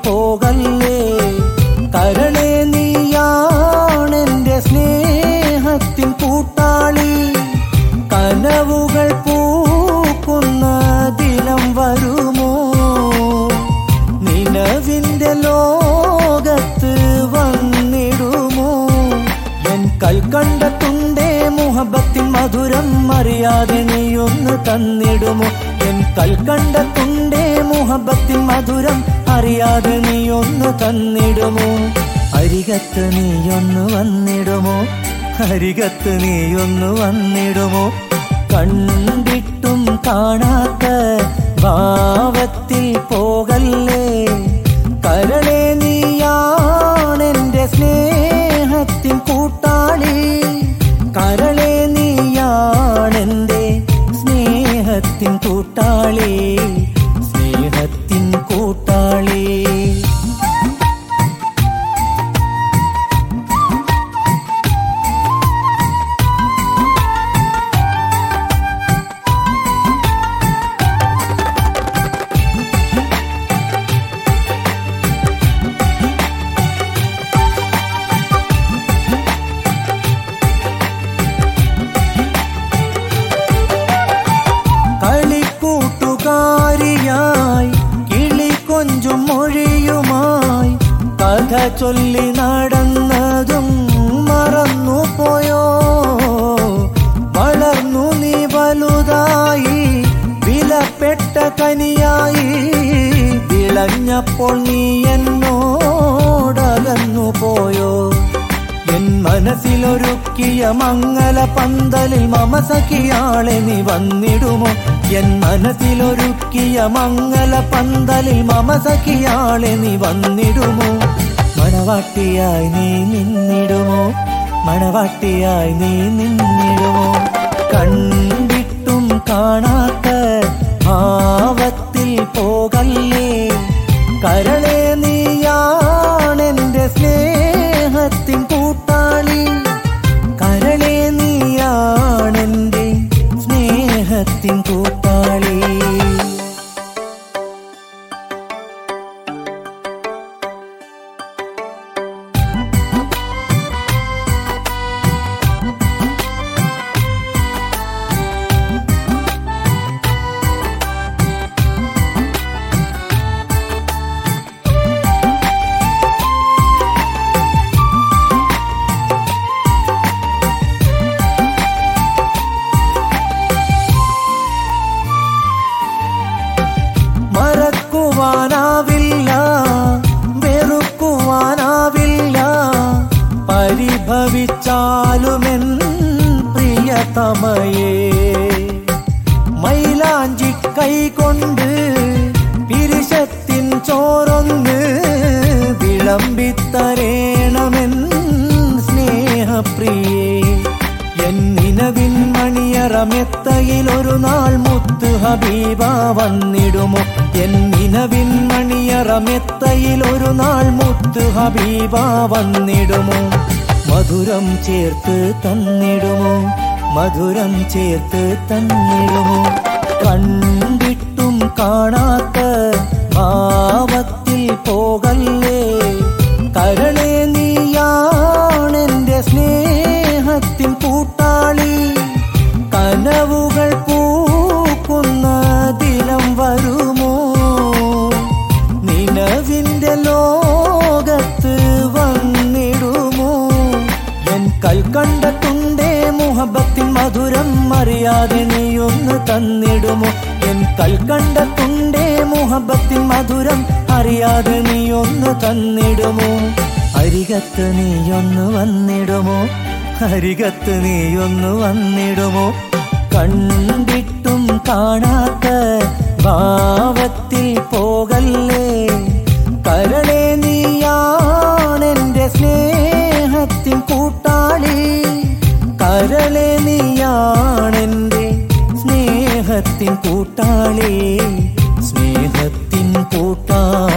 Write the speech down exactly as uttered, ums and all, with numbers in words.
പോകല്ലേ. കരളെ നീയാണെന്റെ സ്നേഹത്തിൻ കൂട്ടാളി. കനവുകൾ പൂക്കുന്ന ദിനം വരുമോ? നിലവിന്റെ ലോകത്ത് വന്നിടുമോ? എൻ കൽക്കണ്ടത്തുണ്ടേ മുഹബത്തിൻ മധുരം അറിയാതെ നീയൊന്ന് തന്നിടുമോ? എൻ കൽക്കണ്ടത്തുണ്ടേ മുഹബത്തിൻ മധുരം അറിയാതെ നീയൊന്ന് തന്നിടുമോ? അരികത്ത് നീയൊന്ന് വന്നിടുമോ? അരികത്ത് നീയൊന്ന് വന്നിടുമോ? കണ്ടിട്ടും കാണാത്ത ഭാവത്തിൽ പോകല്ലേ. കരളെ നീയാണെന്റെ സ്നേഹത്തിൻ കൂട്ടാളി. കരളെ നീയാണെന്റെ സ്നേഹത്തിൻ കൂട്ടാളി. സ്നേഹത്തിൻ കൂട്ടാളി. കളിക്കൂട്ടുകാരിയായി കിളികൊഞ്ചും മൊഴിയുമായി കഥ ചൊല്ലി നടന്നതും മറന്നുപോയോ? വളർന്നു നീ വലുതായി വിലപ്പെട്ട കനിയായി. വിളഞ്ഞപ്പോൾ നീ എന്നോടകന്നു പോയോ? എൻ മനസ്സിലൊരുക്കിയ മംഗല പന്തലിൽ മമസഖിയാളെ നീ വന്നിടുമോ? എൻ മനസ്സിലൊരുക്കിയ മംഗല പന്തലിൽ മമസഖിയാളെ നീ വന്നിടുമോ? മണവാട്ടിയായി നീ നിന്നിടുമോ? മണവാട്ടിയായി നീ നിന്നിടുമോ? കണ്ടിട്ടും കാണാത്ത ഭാവത്തിൽ പോകല്ലേ. കരളെ നീയാണെന്റെ സ്നേഹത്തിൻ കൂട്ടാളി. കരളെ നീയാണെന്റെ സ്നേഹത്തിൻ കൂട്ടാളി. മറക്കുവാനാവില്ല, വെറുക്കുവാനാവില്ല. പരിഭവിച്ചാലുമെൻ പ്രിയതമയേ, മൈലാഞ്ചി കൈകൊണ്ട് പിരിശത്തിൻ ചോറൊന്ന് വിളമ്പിത്തരേണമെൻ സ്നേഹപ്രിയേ. എന്നിനവിൻ മണിയറമെത്തയിൽ ഒരു നാൾ മുത്ത് ഹബീബ വന്നിടുമോ? എന്നിനവിൻ മണിയറമെത്തയിൽ ഒരു നാൾ മുത്ത് ഹബീബ വന്നിടുമോ? മധുരം ചേർത്ത് തന്നിടുമോ? മധുരം ചേർത്ത് തന്നിടുമോ? കണ്ടിട്ടും കാണാത്ത ഭാവത്തിൽ പോകല്ലേ. കരളെ നീയാണെന്റെ സ്നേഹത്തിൻ കൂട്ടാളി. കനവുകൾ പൂക്കുന്ന ദിനം വരുമോ? നിലവിന്റെ ലോകത്ത് വന്നിടുമോ? എൻ കൽക്കണ്ടത്തുണ്ടേ മുഹബത്തിൻ മധുരം അറിയാതെ നീയൊന്ന് തന്നിടുമോ? എൻ കൽക്കണ്ടത്തുണ്ടേ മുഹബത്തിൻ മധുരം അറിയാതെ നീയൊന്ന് തന്നിടുമോ? അരികത്ത് നീയൊന്ന് വന്നിടുമോ? അരികത്ത് നീയൊന്ന് വന്നിടുമോ? കണ്ടിട്ടും കാണാത്ത ഭാവത്തിൽ പോകല്ലേ. കരളെ നീയാണെന്റെ സ്നേഹത്തിൻ കൂട്ടാളി. കരളെ നീയാണെന്റെ സ്നേഹത്തിൻ കൂട്ടാളി. സ്നേഹത്തിൻ കൂട്ടാളി.